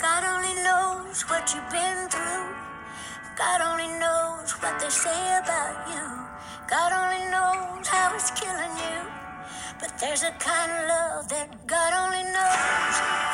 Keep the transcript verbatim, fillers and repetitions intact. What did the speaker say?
God only knows what you've been through. God only knows what they say about you. God only knows how it's killing you. But there's a kind of love that God only knows.